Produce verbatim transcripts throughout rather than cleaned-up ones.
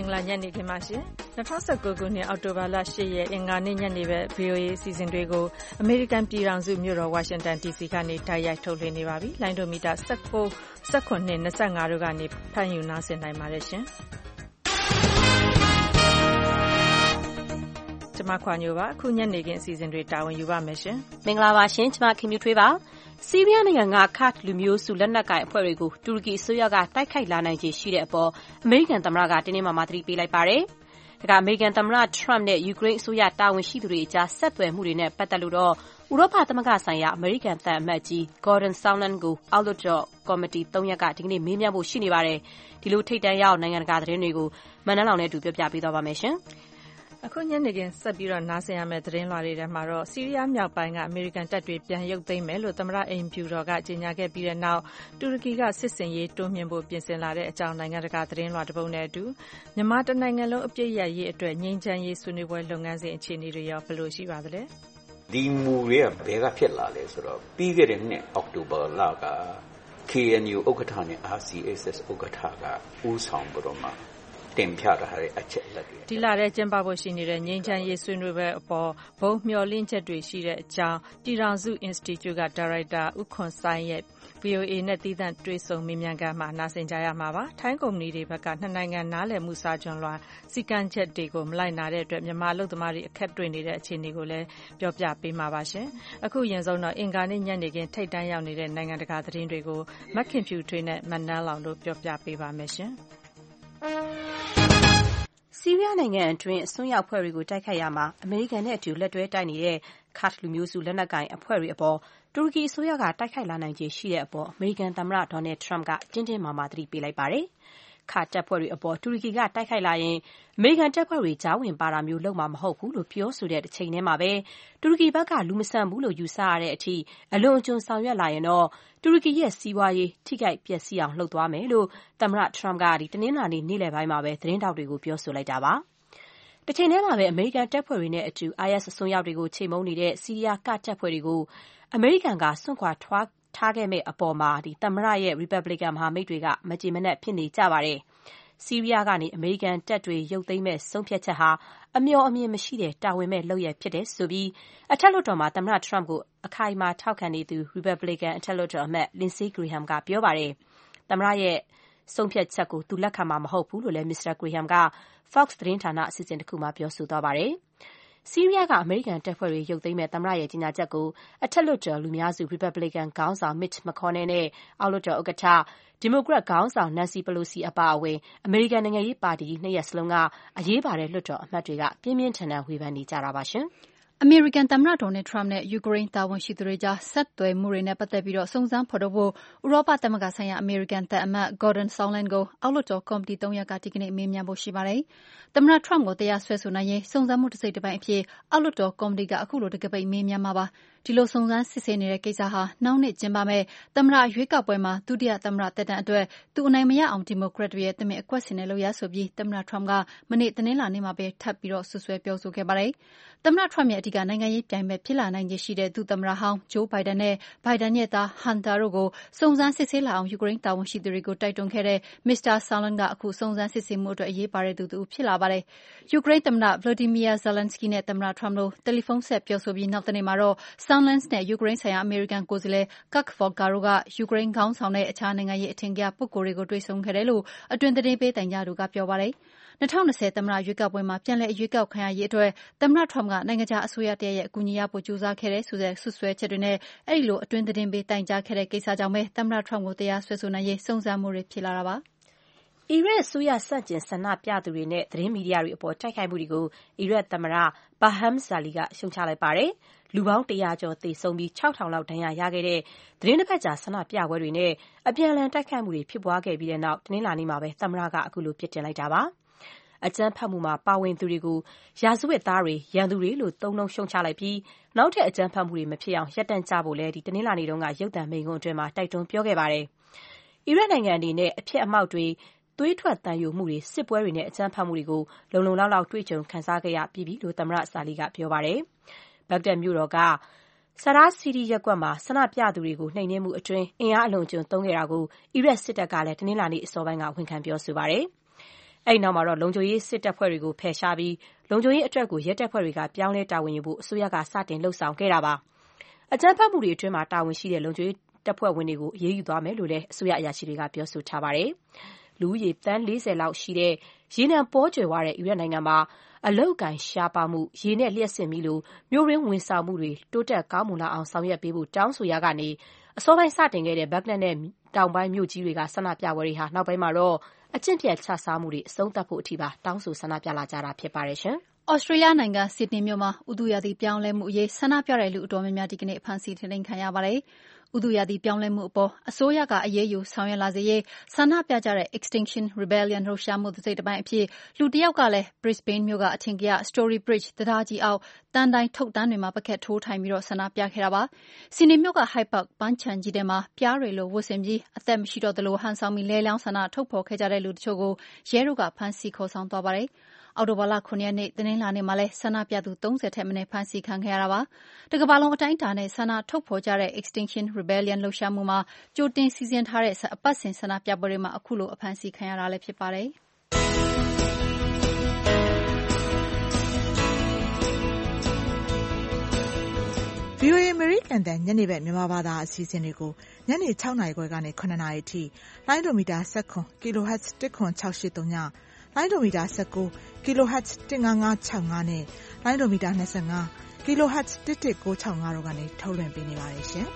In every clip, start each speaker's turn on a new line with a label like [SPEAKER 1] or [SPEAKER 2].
[SPEAKER 1] င်္ဂလာညနေခင်းပါရှင်၂၀၁၉ခုနှစ်အောက်တိုဘာလ၈ရက်အင်္ဂါနေ့ညနေပဲ ဗွီအိုအေအစီအစဉ်တွေကိုအမေရိကန်ပြည်ထောင်စုမြို့တော်ဝါရှင်တန် ဒီစီကနေတိုက်ရိုက်ထုတ်လွှင့်နေပါပြီလိုင်းဒိုမီတာ၁၉ ၁၇ ၂၅တို့ကနေဖမ်းယူနားဆင်နိုင်ပါတယ်ရှင်ကျမခွာညိုပါအခုညနေခင်းအစီအစဉ်တွေတာဝန်ယူပါမယ်ရှင်
[SPEAKER 2] မင်္ဂလာပါရှင်ကျမခင်မြူထွေးပါဆီးရီးယားနိုင်ငံကခတ်လူမျိုးစုလက်နက်ကိုင်အဖွဲ့တွေကိုတူရကီအစိုးရကတိုက်ခိုက်လာနိုင်ခြေရှိတဲ့အပေါ်အမေရိကန်သမ္မတကတင်းတင်းမာမာသတိပေးလိုက်ပါတယ်။ဒါကအမေရိကန်သမ္မတ Trump နဲ့ယူကရိန်းအစိုးရတာဝန်ရှိသူတွေအကြားဆက်သွယ်မှုတွေနဲ့ပတ်သက်လို့တော့ဥရောပသမဂ္ဂဆိုင်ရာအမေရိကန်သံအမတ်ကြီး Gordon Sondland ကိုအောက်လွှတ်တော်ကော်မတီသုံးရပ်ကဒီကနေ့မေးမြန်းဖို့ရှိနေပါတယ်။ဒီလိုထိပ်တန်းရောက်နိုင်ငံတကာသတင်းတွေကိုမန်နန်းလောင်နဲ့အတူပြောပြပေးသွားပါမယ်ရှင်။
[SPEAKER 1] အခုညနေခင်းဆက်ပြီးတော့နားဆင်ရမယ့်သတင်းလွှာတွေထဲမှာတော့ဆီးရီးယားမြောက်ပိုင်းကအမေရိကန်တပ်တွေပြန်ရုပ်သိမ်းမယ်လို့သမ္မတအိမ်ဖြူတော်ကကြေညာခဲ့ပြီးတဲ့နောက်တူရကီကစစ်ဆင်ရေးတိုးမြှင့်ဖို့ပြင်ဆင်လာတဲ့အကြောင်းနိုင်ငံတကာသတင်းလွှာတစ်ပုဒ်နဲ့အတူမြန်မာတနိုင်ငံလုံးအပြည့်ရရေးအတွက်ငြိမ်းချမ်းရေးဆွေးနွေးပွဲလုပ်ငန်းစဉ်အခြေအနေတွေရောဘယ်လိုရှိပါသလဲ
[SPEAKER 3] ဒီမူတွေကဘယ်ကဖြစ်လာလဲဆိုတော့ပြီးခဲ့တဲ့နှစ်အောက်တိုဘာလက ကေအန်ယူ ဥက္ကဋ္ဌနဲ့ အာစီအက်စ်အက်စ် ဥက္ကဋ္ဌကဦးဆောင်ပြီးတော့မှတင်ပြထားတဲ့အချက်လက်တွေ
[SPEAKER 1] ဒီလာတဲ့ကျင်းပဖို့ရှိနေတဲ့ငြိမ်းချမ်းရေးဆွေးနွေးပွဲအပေါ်ဘုံမျှော်လင့်ချက်တွေရှိတဲ့အကြောင်းပြည်ထောင်စု Institute ကဒါရိုက်တာဦးခွန်ဆိုင်ရဲ့ ဗွီအိုအေ နဲ့သီးသန့်တွေ့ဆုံမေးမြန်းခန်းမှာနားဆင်ကြရမှာပါထိုင်းကုမ္ပဏီတွေဘက်ကနှစ်နိုင်ငံနားလည်မှုစာချွန်လွှာစီကံချက်တွေကိုမလိုက်နာတဲ့အတွက်မြန်မာအလုပ်သမားတွေအခက်တွေ့နေတဲ့အခြေအနေကိုလည်းပြောပြပေးမှာပါရှင်အခုရင်ဆုံးတော့အင်္ဂါနေ့ညနေခင်းထိပ်တန်းရောက်နေတဲ့နိုင်ငံတကာသတင်းတွေကိုမခင်ဖြူထွေးနဲ့မနန်းလောင်တို့ပြောပြပေးပါမယ်ရှင်
[SPEAKER 2] ဆီးရီးယားနိုင်ငံအတွင်းအစွန်းရောက်အဖွဲ့တွေကိုတိုက်ခိုက်ရမှာအမေရိကန်နဲ့အတူလက်တွဲတိုက်နေတဲ့ခတ်လူမျိုးစုလက်နက်ကိုင်အဖွဲ့တွေအပေါ်တူရကီအစိုးရကတိုက်ခိုက်လာနိုင်ခြေရှိတဲ့အပေါ်အမေရိကန်သမ္မတဒေါ်နယ်ထရမ့်ကတင်းတင်းမာမာသတိပေးလိုက်ပါတယ်။ခတ်တပ်ဖွဲ့တွေအပေါ်တူရကီကတိုက်ခိုက်လာရင်အမေရိကန်တပ်ဖွဲ့တွေကြားဝင်ပါတာမျိုးလုပ်မှာမဟုတ်ဘူးလို့ပြောဆိုတဲ့တစ်ချိန်တည်းမှာပဲတူရကီဘက်ကလူမဆန်ဘူးလို့ယူဆရတဲ့အထိအလွန်အကျွံဆောင်ရွက်လာရင်တော့တူရကီရဲ့စီးပွားရေးထိခိုက်ပျက်စီးအောင်လှုပ်သွားမယ်လို့သမ္မတထရမ့်ကဒီတနင်္လာနေ့နေ့လယ်ပိုင်းမှာပဲသတင်းထောက်တွေကိုပြောဆိုလိုက်တာပါ။တစ်ချိန်တည်းမှာပဲအမေရိကန်တပ်ဖွဲ့တွေနဲ့အတူ အိုင်အက်စ် အစွန်းရောက်တွေကိုချိန်မုန်းနေတဲ့ဆီးရီးယားကတပ်ဖွဲ့တွေကိုအမေရိကန်ကစွန့်ခွာထားခဲ့မဲ့အပေါ်မှာဒီသမ္မတရဲ့ Republican မဟာမိတ်တွေကမကျေမနပ်ဖြစ်နေကြပါတယ်။ဆီးရီးယားကနေအမေရိကန်တပ်တွေရုပ်သိမ်းမဲ့ဆုံးဖြတ်ချက်ဟာအမျှော်အမြင်မရှိတဲ့တာဝန်မဲ့လုပ်ရဖြစ်တယ်ဆိုပြီးအထက်လွှတ်တော်မှာသမ္မတထရမ့်ကိုအခိုင်အမာထောက်ခံနေသူ Republican အထက်လွှတ်တော်အမတ် Lindsey Graham ကပြောပါတယ်။သမ္မတရဲ့ဆုံးဖြတ်ချက်ကိုသူလက်ခံမှာမဟုတ်ဘူးလို့လည်း မစ္စတာ Graham က Fox သတင်းဌာနအစီအစဉ်တစ်ခုမှာပြောဆိုသွားပါတယ်။ဆီးရီးယားကအမေရိကန်တပ်ဖွဲ့တွေရုပ်သိမ်းမဲ့သမ္မတရဲ့ကြေညာချက်ကိုအထက်လွှတ်တော်လူများစု Republican ခေါင်းဆောင် Mitch McConnell နဲ့အောက်လွှတ်တော်ဥက္ကဋ္ဌ Democrat ခေါင်းဆောင် Nancy Pelosi အပါအဝင်အမေရိကန်နိုင်ငံရေးပါတီကြီးနှစ်ရပ်စလုံးကအရေးပါတဲ့လွှတ်တော်အမတ်တွေကပြင်းပြင်းထန်ထန်ဝေဖန်နေကြတာပါရှင်။
[SPEAKER 4] အမေရိကန်သမ္မတဒေါ်နယ်ထရမ့်နဲ့ယူကရိန်းတာဝန်ရှိသူတွေကြားဆက်သွယ်မှုတွေနဲ့ပတ်သက်ပြီးစုံစမ်းဖော်ထုတ်ဖို့ဥရောပသမဂ္ဂဆိုင်ရာအမေရိကန်သံအမတ် Gordon Sondland ကိုအောက်လွှတ်တော်ကော်မတီသုံးရပ်ကဒီကနေ့မေးမြန်းဖို့ရှိပါတယ်။သမ္မတထရမ့်ကိုတရားစွဲဆိုနိုင်ရေးစုံစမ်းမှုတစ်စိတ်တစ်ပိုင်းအဖြစ်အောက်လွှတ်တော်ကော်မတီကအခုလိုတံခါးပိတ်မေးမြန်းမှာပါ။ဒီလိုစုံစမ်းစစ်ဆေးနေတဲ့ကိစ္စဟာနောက်နှစ်ကျင်းပမယ့်သမ္မတရွေးကောက်ပွဲမှာဒုတိယသမ္မတသက်တမ်းအတွက်သူအနိုင်မရအောင်ဒီမိုကရက်တွေရဲ့တမင်အကွက်ဆင်တဲ့လုပ်ရပ်ဆိုပြီးသမ္မတထရမ့်ကမနေ့တနင်္လာနေ့မှာပဲထပ်ပြီးဆွဆွဲပြောဆိုခဲ့ပါတယ်။သမ္မတထရမ့်ရဲ့အဓိကနိုင်ငံရေးပြိုင်ဘက်ဖြစ်လာနိုင်ခြေရှိတဲ့ဒုသမ္မတဟောင်းဂျိုးဘိုင်ဒန်နဲ့ဘိုင်ဒန်ရဲ့သားဟန်တာတို့ကိုစုံစမ်းစစ်ဆေးလာအောင်ယူကရိန်းတာဝန်ရှိသူတွေကိုတိုက်တွန်းခဲ့တဲ့မစ္စတာဆာလန်ကအခုစုံစမ်းစစ်ဆေးမှုအတွက်အရေးပါတဲ့သူတူဖြစ်လာပါတယ်။ယူကရိန်းသမ္မတ Volodymyr Zelensky နဲ့သမ္မတထရမ့်တို့တယ်လီဖုန်းဆက်ပြောဆိုပြီးနောက်တနေ့မှာတော့ဆာလန်နဲ့ယူကရိန်းဆိုင်ရာအမေရိကန်ကိုယ်စားလှယ် Kirk Volker တို့ကယူကရိန်းခေါင်းဆောင်တဲ့အခြားနိုင်ငံရေးအထင်ကရပုဂ္ဂိုလ်တွေကိုတွေ့ဆုံခဲ့တယ်လို့အတွင်းသတင်းပေးတိုင်ကြားသူကပြောပါတယ်။၂၀၂၀သမ္မတရွေးကောက်ပွဲမှာပြန်လည်အရွေးကောက်ခံရရေးအတွက်သမ္မတထရမ့်ကနိုင်ငံခြားအစိုးရတရပ်ရဲ့အကူအညီရဖို့ကြိုးစားခဲ့တယ်ဆိုတဲ့စွပ်စွဲချက်တွေနဲ့အဲဒီလိုအတွင်းသတင်းပေးတိုင်ကြားခဲ့တဲ့ကိစ္စကြောင့်ပဲသမ္မတထရမ့်ကိုတရားစွဲဆိုနိုင်ရေးစုံစမ်းမှုတွေဖြစ်လာတာပါ
[SPEAKER 2] ။အီရတ်အစိုးရဆန့်ကျင်ဆန္ဒပြသူတွေနဲ့သတင်းမီဒီယာတွေအပေါ်တိုက်ခိုက်မှုတွေကိုအီရတ်သမ္မတ Barham Salih ကရှုတ်ချလိုက်ပါတယ်။လူပေါင်းတရာကျော်သေဆုံးပြီးခြောက်ထောင်လောက်ဒဏ်ရာရခဲ့တဲ့သတင်းတစ်ပတ်ကြာဆန္ဒပြပွဲတွေနဲ့အပြန်အလှန်တိုက်ခိုက်မှုတွေဖြစ်ပွားခဲ့ပြီးတဲ့နောက်တနင်္လာနေ့မှာပဲသမ္မတကအခုလိုပြစ်တင်လိုက်တာပါ။အကြမ်းဖက်မှုမှာပါဝင်သူတွေကိုရာဇဝတ်သားတွေရန်သူတွေလို့သုံးနှုန်းရှုံချလိုက်ပြီးနောက်ထပ်အကြမ်းဖက်မှုတွေမဖြစ်အောင်ရပ်တန့်ကြဖို့လည်းဒီတနင်္လာနေ့တုန်းကရုပ်သံမိန့်ခွန်းအတွင်းမှာတိုက်တွန်းပြောခဲ့ပါတယ်။အီရတ်နိုင်ငံအနေနဲ့အဖြစ်အမောက်တွေသွေးထွက်သံယိုမှုတွေစစ်ပွဲတွေနဲ့အကြမ်းဖက်မှုတွေကိုလုံလုံလောက်လောက်တွေ့ကြုံခံစားခဲ့ရပြီးပြီလို့သမ္မတဆာလီကပြောပါတယ်။ဘဂ္ဂဒက်မြို့တော်ကဆာရာစီရီရပ်ကွက်မှာဆန္ဒပြသူတွေကိုနှိမ်နင်းမှုအတွင်းအင်အားအလွန်အကျွံသုံးခဲ့တာကိုအီရတ်စစ်တပ်ကလည်းတနင်္လာနေ့အစောပိုင်းကဝန်ခံပြောဆိုပါတယ်။အဲ့နောက်မှာတော့လုံခြုံရေးစစ်တပ်ဖွဲ့တွေကိုဖယ်ရှားပြီးလုံခြုံရေးအတွက်ကိုရဲတပ်ဖွဲ့တွေကပြောင်းလဲတာဝန်ယူဖို့အစိုးရကစတင်လှုပ်ဆောင်ခဲ့တာပါအကြမ်းဖက်မှုတွေအတွင်းမှာတာဝန်ရှိတဲ့လုံခြုံရေးတပ်ဖွဲ့ဝင်တွေကိုအရေးယူသွားမယ်လို့လည်းအစိုးရအရာရှိတွေကပြောဆိုထားပါတယ်လူဦးရေတန်း၄၀လောက်ရှိတဲ့ရေနံပေါ်ကျွယ်ဝတဲ့အီရတ်နိုင်ငံမှာအလုတ်ကန်ရှားပါမှုရေနဲ့လျှက်စစ်မီလိုမျိုးရင်းဝင်ဆောင်မှုတွေတိုးတက်ကောင်းမွန်လာအောင်ဆောင်ရွက်ပေးဖို့တောင်းဆိုရကနေအစောပိုင်းစတင်ခဲ့တဲ့ဘဂ္ဂဒက်နဲ့တောင်ပိုင်းမြို့ကြီးတွေကဆန္ဒပြပွဲတွေဟာနောက်ပိုင်းမှာတော့အကျင့်ပြတ်ချစားမှုတွေအဆုံးသတ်ဖို့အထိပါတောင်းဆိုဆန္ဒပြလာကြတာဖြစ်ပါတယ်ရှင်
[SPEAKER 4] ။ဩစတြေးလျနိုင်ငံဆစ်ဒနီမြို့မှာဥတုရာသီပြောင်းလဲမှုအရေးဆန္ဒပြတဲ့လူအတော်များများဒီကနေ့ဖမ်းဆီးထိန်းသိမ်းခံရပါတယ်။ဥတုရာသီပြောင်းလဲမှုအပေါ်အစိုးရကအရေးယူဆောင်ရွက်လာစေရေးဆန္ဒပြကြတဲ့ Extinction Rebellion လှုပ်ရှားမှုတစ်စိတ်တစ်ပိုင်းအဖြစ်လူတစ်ယောက်ကလည်း Brisbane မြို့ကအထင်ကရ Story Bridge တံတားကြီးအောက်တန်းတိုင်းထုတ်တန်းတွေမှာပကက်ထိုးထိုင်ပြီးဆန္ဒပြခဲ့တာပါ။ဆစ်ဒနီမြို့က Hyde Park ပန်းခြံကြီးထဲမှာပြားတွေလိုဝတ်ဆင်ပြီးအသက်မရှိတော့သလိုဟန်ဆောင်ပြီးလဲလျောင်းဆန္ဒထုတ်ဖော်ခဲ့ကြတဲ့လူတချို့ကိုရဲတို့ကဖမ်းဆီးခေါ်ဆောင်သွားပါတယ်။အောက်တိုဘာလခုနှစ်ရက်နေ့တနင်္လာနေ့မှာလည်းဆန္ဒပြသူသုံးဆယ်ထက်မနည်းဖမ်းဆီးခံခဲ့ရတာပါ။တကမ္ဘာလုံးအတိုင်းအတာနဲ့ဆန္ဒထုတ်ဖော်ကြတဲ့ Extinction Rebellion လှုပ်ရှားမှုမှာကြိုတင်စီစဉ်ထားတဲ့အပတ်စဉ်ဆန္ဒပြပွဲတွေမှာအခုလိုအဖမ်းဆီးခံရတာလည်းဖြစ်ပါတယ်။
[SPEAKER 5] ဗွီအိုအေ American တန်ညနေဘက်မြန်မာဘာသာအစီအစဉ်တွေကိုညနေ၆နာရီခွဲကနေ၇နာရီအထိလိုင်းဒိုမီတာ၁၇ kHz တစ်ခွန်၆၈၃ညလိုင်းဒိုမီတာ၁၉ kHz တစ်၅၅၆၅နဲ့လိုင်းဒိုမီတာ၂၅ kHz တစ်တစ်၉၆၅တို့ကနေထုတ်လွှင့်ပေးနေပါတယ်ရှင်။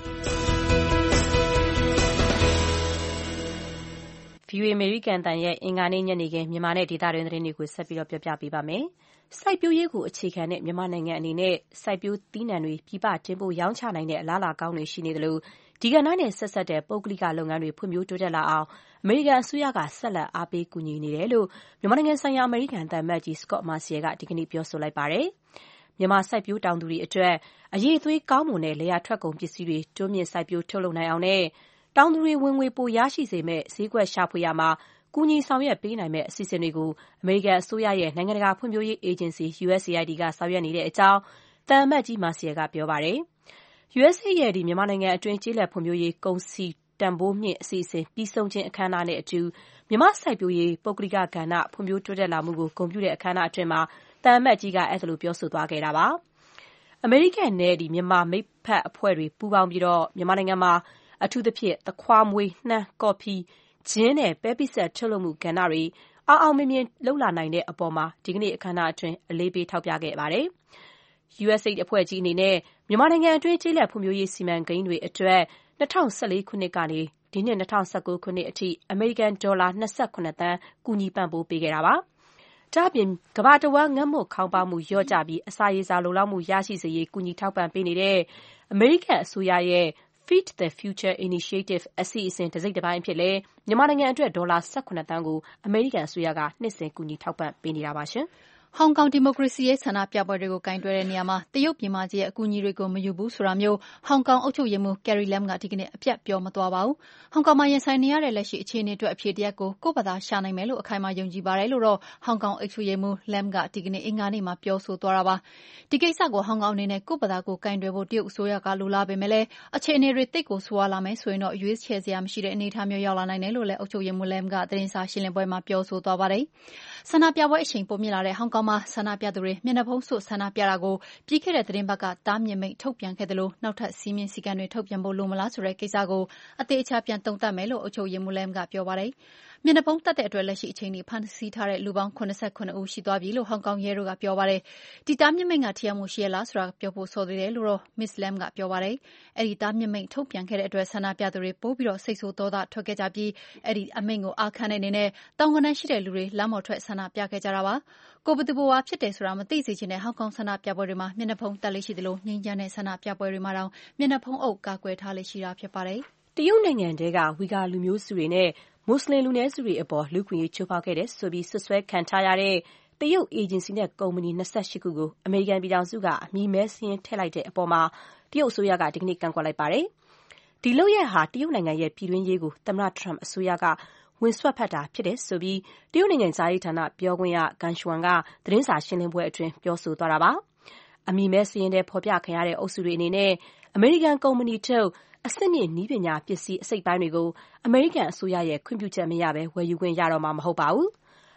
[SPEAKER 2] ဗွီအိုအေ American တန်ရဲ့အင်္ဂါနေ့ညနေခင်းမြန်မာနဲ့ဒေသတွင်းသတင်းတွေကိုဆက်ပြီးတော့ပြောပြပေးပါမယ်။စိုက်ပျိုးရေးကိုအခြေခံတဲ့မြန်မာနိုင်ငံအနေနဲ့စိုက်ပျိုးသီးနှံတွေပြည်ပတင်ပို့ရောင်းချနိုင်တဲ့အလားအလာကောင်းတွေရှိနေတယ်လို့ဒီကဏ္ဍနဲ့ဆက်ဆက်တဲ့ပုဂ္ဂလိကလုပ်ငန်းတွေဖွံ့ဖြိုးတိုးတက်လာအောင်အမေရိကန်အစိုးရကဆက်လက်အားပေးကူညီနေတယ်လို့မြန်မာနိုင်ငံဆိုင်ရာအမေရိကန်သံအမတ်ကြီး Scott Marciel ကဒီကနေ့ပြောဆိုလိုက်ပါတယ်။မြန်မာစိုက်ပျိုးတောင်သူတွေအတွက်အရည်အသွေးကောင်းမွန်တဲ့လယ်ယာထွက်ကုန်ပစ္စည်းတွေတိုးမြင့်စိုက်ပျိုးထုတ်လုပ်နိုင်အောင်နဲ့တောင်သူတွေဝင်ငွေပိုရရှိစေမယ့်ဈေးကွက်ရှာဖွေရမှာကူညီဆောင်ရွက်ပေးနိုင်မယ့်အစီအစဉ်တွေကိုအမေရိကန်အစိုးရရဲ့နိုင်ငံတကာဖွံ့ဖြိုးရေးအေဂျင်စီ U S A I D ကဆောင်ရွက်နေတဲ့အကြောင်းသံအမတ်ကြီး Marciel ကပြောပါတယ်။ U S A I D မြန်မာနိုင်ငံအတွင်းကျေးလက်ဖွံ့ဖြိုးရေးကုန်စည်တန်ဖိုးမြင့်အစီအစဉ်ပြီးဆုံးခြင်းအခမ်းအနားနဲ့အတူမြန်မာစိုက်ပျိုးရေးပုဂ္ဂလိကကဏ္ဍဖွံ့ဖြိုးတိုးတက်လာမှုကိုဂုဏ်ပြုတဲ့အခမ်းအနားအတွင်းမှာသံအမတ်ကြီးကအဲ့ဒါလိုပြောဆိုသွားခဲ့တာပါ။အမေရိကန်နဲ့ဒီမြန်မာမိတ်ဖက်အဖွဲ့တွေပူးပေါင်းပြီးတော့မြန်မာနိုင်ငံမှာအထူးသဖြင့်သခွားမွေးနှမ်းကော်ဖီဂျင်းနဲ့ပဲပိစပ်ထုတ်လုပ်မှုကဏ္ဍတွေအောင်အောင်မြင်မြင်လှုပ်လာနိုင်တဲ့အပေါ်မှာဒီကနေ့အခမ်းအနားအတွင်းအလေးပေးထောက်ပြခဲ့ပါတယ်။ U S A I D အဖွဲ့ကြီးအနေနဲ့မြန်မာနိုင်ငံအတွင်းကျေးလက်ဖွံ့ဖြိုးရေးစီမံကိန်းတွေအတွက်၂၀၁၄ခုနှစ်ကနေဒီနှစ်၂၀၁၉ခုနှစ်အထိအမေရိကန်ဒေါ်လာ၂၇သန်းကူညီပံ့ပိုးပေးခဲ့တာပါ။ဒါ့အပြင်ကမ္ဘာတဝန်းငတ်မွတ်ခေါင်းပါးမှုလျော့ကျပြီးအစာရေစာလုံလောက်မှုရရှိစေရေးကူညီထောက်ပံ့ပေးနေတဲ့အမေရိကန်အစိုးရရဲ့ Feed the Future Initiative အစီအစဉ်တစ်စိတ်တစ်ပိုင်းအဖြစ်လဲမြန်မာနိုင်ငံအတွက်ဒေါ်လာ၁၇သန်းကိုအမေရိကန်အစိုးရကနှစ်စဉ်ကူညီထောက်ပံ့ပေးနေတာပါရှင်။
[SPEAKER 4] ဟောင်ကောင်ဒီမိုကရေစီရေးဆန္ဒပြပွဲတွေကိုကင်တွယ်တဲ့နေရာမှာတရုတ်ပြည်မကြီးရဲ့အကူအညီတွေကိုမယူဘူးဆိုတာမျိုးဟောင်ကောင်အုပ်ချုပ်ရေးမှူး Carrie Lam ကဒီကနေ့အပြတ်ပြောမသွားပါဘူး။ဟောင်ကောင်မှာရင်ဆိုင်နေရတဲ့လက်ရှိအခြေအနေအတွက်အဖြေတရက်ကိုကိုယ့်ဘာသာရှာနိုင်မယ်လို့အခိုင်အမာယုံကြည်ပါတယ်လို့တော့ဟောင်ကောင်အုပ်ချုပ်ရေးမှူး Lam ကဒီကနေ့အင်္ဂါနေ့မှာပြောဆိုသွားတာပါ။ဒီကိစ္စကိုဟောင်ကောင်အနေနဲ့ကိုယ့်ဘာသာကိုကင်တွယ်ဖို့တရုတ်အစိုးရကလိုလားပေမဲ့လည်းအခြေအနေတွေတိတ်ကိုဆိုးရွားလာမယ်ဆိုရင်တော့ရွေးချယ်စရာမရှိတဲ့အနေအထားမျိုးရောက်လာနိုင်တယ်လို့လည်းအုပ်ချုပ်ရေးမှူး Lam ကသတင်းစာရှင်းလင်းပွဲမှာပြောဆိုသွားပါတယ်။ဆန္ဒပြပွဲအရှိန်ပိုမြင့်လာတဲ့ဟောင်ကောင်မှာဆန္ဒပြသူတွေမျက်နှာဖုံးစွပ်ဆန္ဒပြတာကိုပြီးခဲ့တဲ့သတင်းပတ်ကတားမြစ်မိန့်ထုတ်ပြန်ခဲ့တယ်လို့နောက်ထပ်စည်းမျဉ်းစည်းကမ်းတွေထုတ်ပြန်ဖို့လိုမလားဆိုတဲ့ကိစ္စကိုအသေးအချာပြန်သုံးသပ်မယ်လို့အုပ်ချုပ်ရေးမှူး Lam ကပြောပါတယ်။မျက်နှာဖုံးတပ်တဲ့အတွက်လက်ရှိအချိန်ထိဖမ်းဆီးထားတဲ့လူပေါင်း၇၇ဦးရှိသွားပြီလို့ဟောင်ကောင်ရဲတို့ကပြောပါတယ်။ဒီတားမြစ်မိန့်ကထိရောက်မှုရှိရလားဆိုတာပြောဖို့စောသေးတယ်လို့တော့ Miss Lam ကပြောပါတယ်။အဲဒီတားမြစ်မိန့်ထုတ်ပြန်ခဲ့တဲ့အတွက်ဆန္ဒပြသူတွေပိုပြီးတော့စိတ်ဆိုးဒေါသထွက်ခဲ့ကြပြီးအဲဒီအမိန့်ကိုအာခံတဲ့အနေနဲ့တောင်ကနန်းရှိတဲ့လူတွေလမ်းပေါ်ထွက်ဆန္ဒပြခဲ့ကြတာပါ။ကိုယ်ဘယ်သူဘဝဖြစ်တယ်ဆိုတာမသိစေချင်တဲ့ဟောင်ကောင်ဆန္ဒပြပွဲတွေမှာမျက်နှာဖုံးတပ်လေးရှိသလိုငြိမ်းချမ်းတဲ့ဆန္ဒပြပွဲတွေမှာတောင်မျက်နှာဖုံးအုပ်ကာကွယ်ထားလေးရှိတာဖြစ်ပါတယ်
[SPEAKER 2] ။တရုတ်နိုင်ငံတဲကဝီဂါလူမျိုးစုတွေနဲ့မွတ်စလင်လူနည်းစုတွေအပေါ်လူ့ခွင့်ရေးချိုးဖောက်ခဲ့တဲ့ဆိုပြီးဆွဆွဲခံထားရတဲ့တရုတ်အေဂျင်စီနဲ့ကုမ္ပဏီ၂၈ခုကိုအမေရိကန်ပြည်ထောင်စုကအမည်မဲစာရင်းထည့်လိုက်တဲ့အပေါ်မှာတရုတ်အစိုးရကဒီကနေ့ကန့်ကွက်လိုက်ပါတယ်။ဒီလုပ်ရပ်ဟာတရုတ်နိုင်ငံရဲ့ပြည်တွင်းရေးကိုသမ္မတထရမ့်အစိုးရကဝင်စွက်ဖက်တာဖြစ်တယ်ဆိုပြီးတရုတ်နိုင်ငံသားရေးဌာနပြောခွင့်ရကန်ရှွမ်ကသတင်းစာရှင်းလင်းပွဲအတွင်းပြောဆိုသွားတာပါ။အမည်မဲစာရင်းထဲဖော်ပြခံရတဲ့အုပ်စုတွေအနေနဲ့အမေရိကန်ကုမ္ပဏီထုတ်အဆင့်မြင့်နည်းပညာပစ္စည်းအစိတ်ပိုင်းတွေကိုအမေရိကန်အစိုးရရဲ့ခွင့်ပြုချက်မရဘဲဝယ်ယူခွင့်ရတော့မှာမဟုတ်ပါဘူး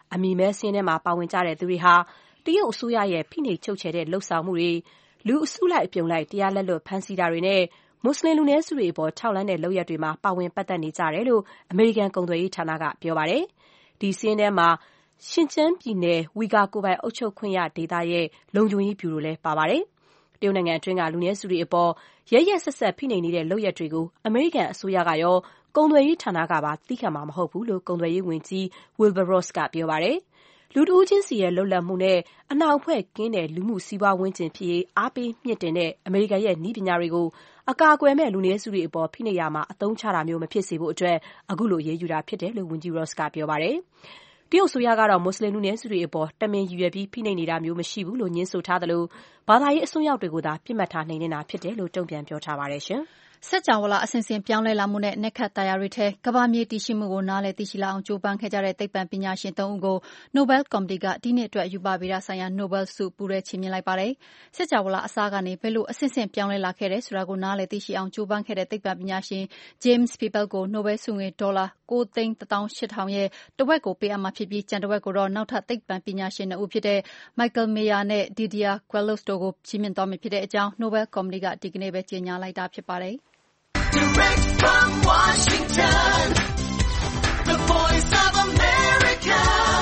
[SPEAKER 2] အမည်မဲစာရင်းထဲမှာပါဝင်ကြတဲ့သူတွေဟာတရုတ်အစိုးရရဲ့ဖိနှိပ်ချုပ်ချယ်တဲ့လှုပ်ဆောင်မှုတွေလူအစုလိုက်အပြုံလိုက်တရားလက်လွတ်ဖမ်းဆီးတာတွေနဲ့မွတ်စလင်လူနည်းစုတွေအပေါ်ထောက်လှမ်းတဲ့လုပ်ရပ်တွေမှာပါဝင်ပတ်သက်နေကြတယ်လို့အမေရိကန်ကုန်သွယ်ရေးဌာနကပြောပါတယ်။ဒီစာရင်းထဲမှာရှင်ကျန်းပြည်နယ်ဝီဂါကိုယ်ပိုင်အုပ်ချုပ်ခွင့်ရဒေသရဲ့လုံခြုံရေးဗျူရိုလည်းပါပါတယ်။တရုတ်နိုင်ငံအတွင်းကလူနည်းစုတွေအပေါ်ရက်ရက်ဆက်ဆက်ဖိနှိပ်နေတဲ့လုပ်ရပ်တွေကိုအမေရိကန်အစိုးရကရောကုန်သွယ်ရေးဌာနကပါသီးခံမှာမဟုတ်ဘူးလို့ကုန်သွယ်ရေးဝန်ကြီး Wilbur Ross ကပြောပါတယ်။လူတဦးချင်းစီရဲ့လွတ်လပ်မှုနဲ့အနှောင့်အယှက်ကင်းတဲ့လူမှုစီးပွားဝန်းကျင်ဖြစ်ရေးအားပေးမြှင့်တင်တဲ့အမေရိကန်ရဲ့နည်းပညာတွေကိုအကာအကွယ်မဲ့လူနည်းစုတွေအပေါ်ဖိနှိပ်ရာမှာအသုံးချတာမျိုးမဖြစ်စေဖို့အတွက်အခုလိုအရေးယူတာဖြစ်တယ်လို့ဝန်ကြီး Ross ကပြောပါတယ်။တရုတ်အစိုးရကတော့မွတ်စလင်လူနည်းစုတွေအပေါ်တမင်ရည်ရွယ်ပြီးဖိနှိပ်နေတာမျိုးမရှိဘူးလို့ညင်းဆိုထားသလိုဘာသာရေးအစွန်းရောက်တွေကိုသာပြစ်မှတ်ထားနှိမ်နင်းတာဖြစ်တယ်လို့တုံ့ပြန်ပြောထားပါတယ်ရှင်။
[SPEAKER 4] စัจ java လာအစဉ်စဉ်ပြောင်းလဲလာမှုနဲ့နက်ခတ်တရားတွေထဲကမ္ဘာမြေတည်ရှိမှုကိုနားလည်သိရှိလာအောင်ကြိုးပမ်းခဲ့ကြတဲ့သိပ္ပံပညာရှင်သုံးဦးကို Nobel ကော်မတီကဒီနှစ်အတွက်ရူပဗေဒဆိုင်ရာ Nobel ဆုပူးတွဲချီးမြှင့်လိုက်ပါတယ်။စัจ java လာအစားကနေဘယ်လိုအစဉ်စဉ်ပြောင်းလဲလာခဲ့တယ်ဆိုတာကိုနားလည်သိရှိအောင်ကြိုးပမ်းခဲ့တဲ့သိပ္ပံပညာရှင် James Peebles ကို Nobel ဆုငွေဒေါ်လာကိုးသိန်းတစ်သောင်းရှစ်ထောင်ရဲ့တဝက်ကိုပေးအပ်မှာဖြစ်ပြီးကျန်တဝက်ကိုတော့နောက်ထပ်သိပ္ပံပညာရှင်နှစ်ဦးဖြစ်တဲ့ Michael Mayer နဲ့ Didier Queloz တို့ကိုချီးမြှင့်သွားမှာဖြစ်တဲ့အကြောင်း Nobel ကော်မတီကဒီကနေ့ပဲကြေညာလိုက်တာဖြစ်ပါတယ်။
[SPEAKER 6] Direct from Washington, the voice of America,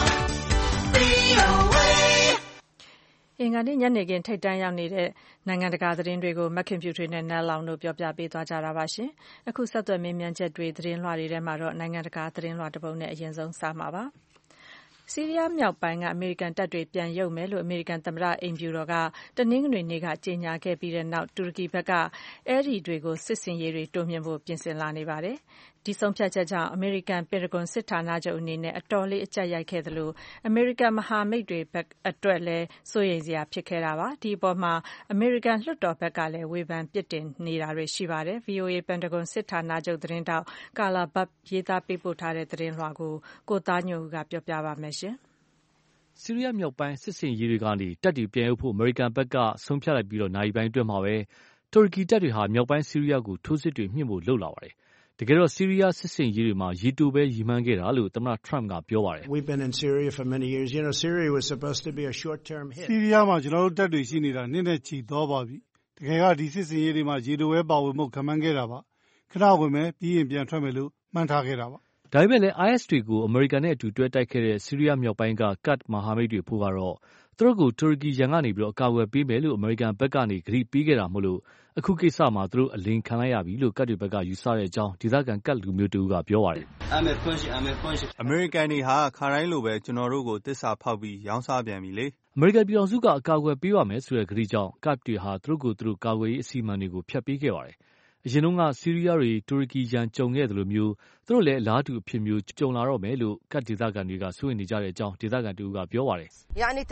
[SPEAKER 6] V O A.
[SPEAKER 1] အင်္ဂါနေ့ညနေခင်းထိပ်တန်းရောက်နေတဲ့နိုင်ငံတကာသတင်းတွေကိုမခင်ဖြူထွေးနဲ့နန်းလောင်တို့ပြောပြပေးသွားကြတာပါရှင်။အခုဆက်သွယ်မေးမြန်းချက်တွေသတင်းလွှာတွေထဲမှာတော့နိုင်ငံတကာသတင်းလွှာတစ်ပုဒ်နဲ့အရင်ဆုံးစမှာပါ။ဆီးရီးယားမြောက်ပိုင်းကအမေရိကန်တပ်တွေပြန်ရုပ်မယ်လို့အမေရိကန်သမ္မတအိမ်ဖြူတော်ကတနင်္ဂနွေနေ့ကကြေညာခဲ့ပြီးတဲ့နောက်တူရကီဘက်ကအဲဒီတွေကိုစစ်ဆင်ရေးတွေတိုးမြှင့်ဖို့ပြင်ဆင်လာနေပါတယ်။ဒီဆုံးဖြတ်ချက်ကြောင့်အမေရိကန်ပင်တဂွန်စစ်ဌာနချုပ်အနေနဲ့အတော်လေးအကျပ်ရိုက်ခဲ့သလိုအမေရိကန်မဟာမိတ်တွေဘက်အတွက်လည်းစိုးရိမ်စရာဖြစ်ခဲ့တာပါ။ဒီအပေါ်မှာအမေရိကန်လွှတ်တော်ဘက်ကလည်းဝေဖန်ပြစ်တင်နေတာတွေရှိပါတယ်။ V O A ပင်တဂွန်စစ်ဌာနချုပ်သတင်းတောက်ကာလာဘတ်ရေးသားပေးပို့ထားတဲ့သတင်းလွှာကိုကိုသားညွန့်ဦးကပြောပြပါမယ်ရှင်
[SPEAKER 7] ။ဆီးရီးယားမြောက်ပိုင်းစစ်စင်ရေးတွေကနေတပ်တွေပြန်ရုပ်ဖို့အမေရိကန်ဘက်ကဆုံးဖြတ်လိုက်ပြီးတော့နိုင်ပိုင်းအတွင်းမှာပဲတူရကီတပ်တွေဟာမြောက်ပိုင်းဆီးရီးယားကိုထိုးစစ်တွေမြင့်ဖို့လှုပ်လာပါတယ်။တကယ်တော့ဆီးရီးယားစစ်စင်ရေးတွေမှာရေတိုပဲရည်မှန်းခဲ့တာလို့သမ္မတ Trump ကပြောပါတယ်။
[SPEAKER 8] We've been in Syria for many years. You know, Syria was supposed to be a short-term hit.
[SPEAKER 9] ဆီးရီးယားမှာကျွန်တော်တို့တပ်တွေရှိနေတာနှစ်နဲ့ချီသွားပါပြီ။တကယ်ကဒီစစ်စင်ရေးတွေမှာရေတိုပဲပါဝင်မှုခံမှန်းခဲ့တာပါ။ခဏဝင်မယ်ပြီးရင်ပြန်ထွက်မယ်လို့မှန်းထားခဲ့တာပါ
[SPEAKER 7] ။ဒါပေမဲ့လည်း I S တွေကိုအမေရိကန်နဲ့အတူတွဲတိုက်ခဲ့တဲ့ဆီးရီးယားမြောက်ပိုင်းကကတ်မဟာမိတ်တွေဖို့ကတော့သူတို့ကိုတူရကီရန်ကနေပြီးတော့အကာအကွယ်ပေးမယ်လို့အမေရိကန်ဘက်ကနေကတိပေးခဲ့တာမို့လို့အခုကိစ္စမှာသူတို့အလင်းခံလိုက်ရပြီလို့ကတ်တွေဘက်ကယူဆတဲ့အကြောင်းဒေသခံကတ်လူမျိုးတူကပြောပါတယ်
[SPEAKER 10] ။အမေရိကန်တွေဟာခါတိုင်းလိုပဲကျွန်တော်တို့ကိုတစ္ဆာဖောက်ပြီးရောင်းစားပြန်ပြီလေ
[SPEAKER 7] ။အမေရိကန်ပြည်ထောင်စုကအကာအကွယ်ပေးပါမယ်ဆိုတဲ့ကတိကြောင့်ကတ်တွေဟာသူတို့ကိုသူတို့ကာကွယ်ရေးအစီအမံတွေကိုဖျက်ပေးခဲ့ပါတယ်။အရင်တုန်းကဆီးရီးယားတွေတူရကီရန်ကြုံခဲ့တယ်လို့မျိုးသူတို့လည်းအလားတူအဖြစ်မျိုးကြုံလာတော့မယ်လို့ကတ်ဒေသခံတွေကစိုးရိမ်နေကြတဲ့အကြောင်းဒေသခံတူကပြောပါတယ်။